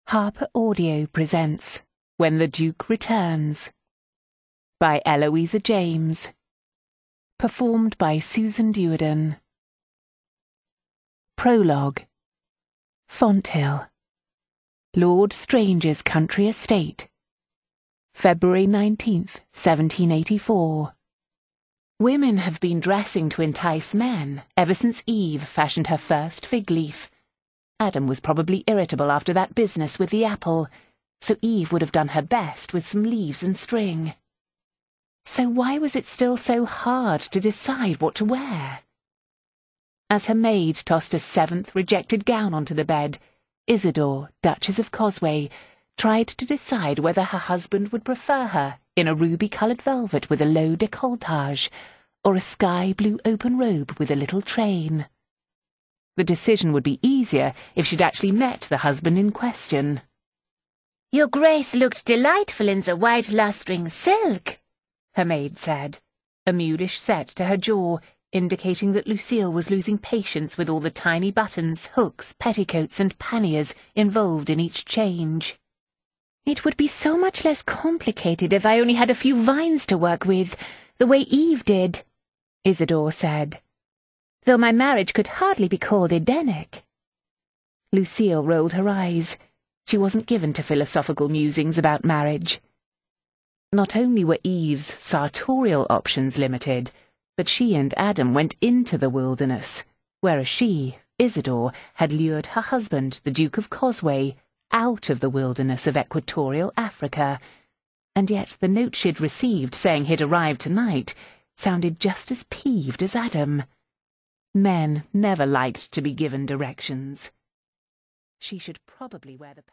Harper Audio presents When the Duke Returns by Eloisa James. Performed by Susan Duerden. Prologue. Fonthill, Lord Strange's country estate, February 19th, 1784. Women have been dressing to entice men ever since Eve fashioned her first fig leaf. Adam was probably irritable after that business with the apple, so Eve would have done her best with some leaves and string. So why was it still so hard to decide what to wear? As her maid tossed a seventh rejected gown onto the bed, Isidore, Duchess of Cosway, tried to decide whether her husband would prefer her in a ruby-coloured velvet with a low décolletage, or a sky-blue open robe with a little train. The decision would be easier if she'd actually met the husband in question. "Your Grace looked delightful in the white lustring silk," her maid said, a mulish set to her jaw, indicating that Lucille was losing patience with all the tiny buttons, hooks, petticoats, and panniers involved in each change. "It would be so much less complicated if I only had a few vines to work with, the way Eve did," Isidore said. "Though my marriage could hardly be called Edenic." Lucille rolled her eyes. She wasn't given to philosophical musings about marriage. Not only were Eve's sartorial options limited, but she and Adam went into the wilderness, whereas she, Isidore, had lured her husband, the Duke of Cosway, out of the wilderness of equatorial Africa, and yet the note she'd received saying he'd arrived tonight sounded just as peeved as Adam. Men never liked to be given directions. She should probably wear the